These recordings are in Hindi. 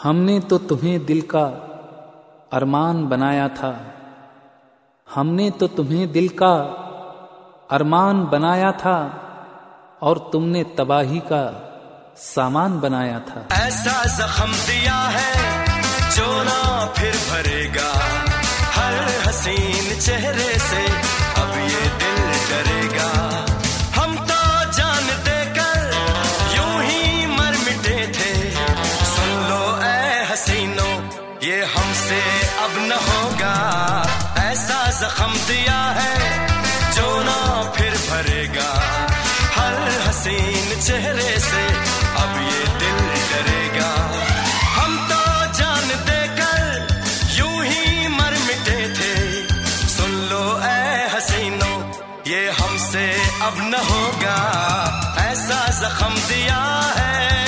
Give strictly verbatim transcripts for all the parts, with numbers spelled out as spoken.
हमने तो तुम्हें दिल का अरमान बनाया था, हमने तो तुम्हें दिल का अरमान बनाया था और तुमने तबाही का सामान बनाया था। ऐसा जख्म दिया है जो ना फिर भरेगा, हर हसीन चेहरे से अब ये दिल डरेगा। हम तो जान देकर यूं ही मर मिटे थे, सुन लो ऐ हसीनों ये हमसे अब न होगा। ऐसा जख्म दिया है जो ना फिर भरेगा, हर हसीन चेहरे से अब ये दिल डरेगा। हम तो जान देकर यूं ही मर मिटे थे, सुन लो ऐ हसीनों ये हमसे अब न होगा। ऐसा जख्म दिया है।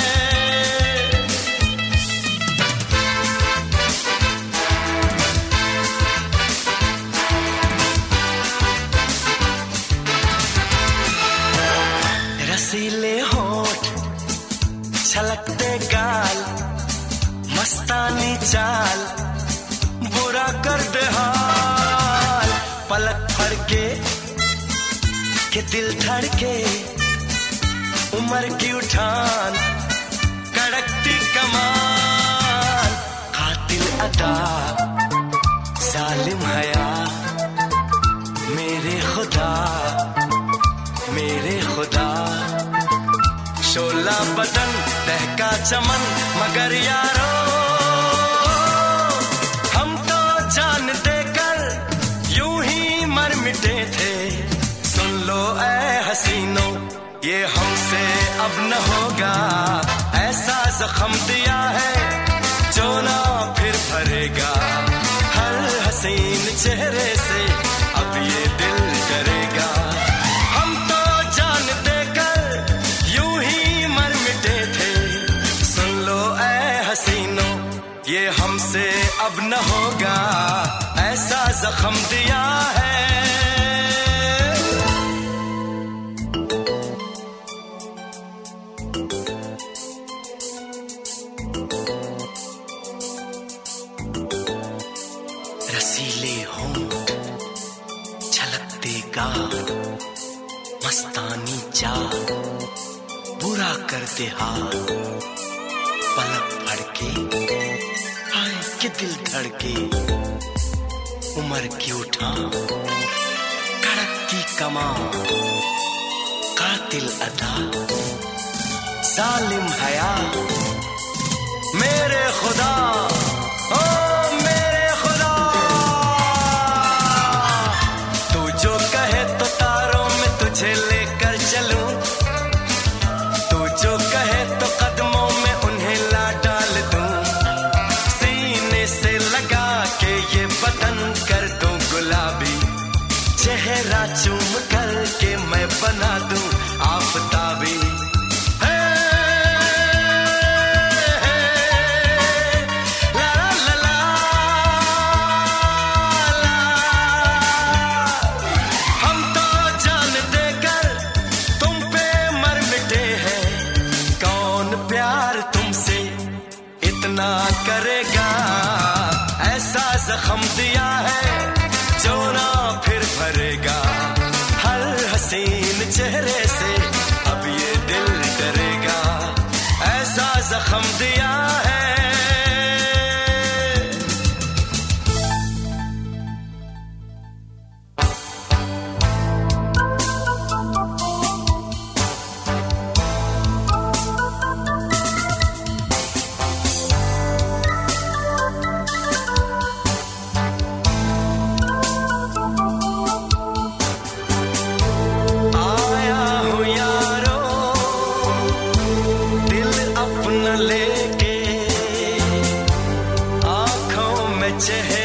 रसीले होठ, छलकते गाल, मस्तानी चाल, बुरा कर दे हाल। पलक फड़के के दिल धड़के, उम्र की उठान, कड़कती कमान, कातिल अदा, जालिम हया, मेरे खुदा मेरे खुदा। शोला बदन दहका चमन मगर यारो, हम तो जान देकर यूं ही मर मिटे थे, सुन लो ऐ हसीनों ये हमसे अब न होगा। ऐसा जख्म दिया है जो ना फिर भरेगा, हर हसीन चेहरे से अब ये दिल डरेगा। हम तो जान देकर यूं ही मर मिटे थे, सुन लो ऐ हसीनों ये हमसे अब न होगा। ऐसा जख्म दिया है। रसीले होंठ, छलकते गाल, मस्तानी चाल, बुरा करते हाल। पलक फड़के हाय के दिल धड़के, उम्र की उठान, कड़कती कमान, कातिल अदा, जालिम हया, मेरे खुदा ओ मेरे खुदा। तू जो कहे तो तारों में तुझे लेकर चलूं, तू जो कहे तो कदमों में उन्हें ला डाल दूं, सीने से लगा के ये बदन कर दूं गुलाबी, चेहरा चूम कर के मैं बना दूं आफताबी। इतना करेगा, ऐसा जख्म दिया है जो ना फिर भरेगा, हर हसीन चेहरे से अब ये दिल डरेगा। ऐसा जख्म दिया है। लेके आँखों में चेहरा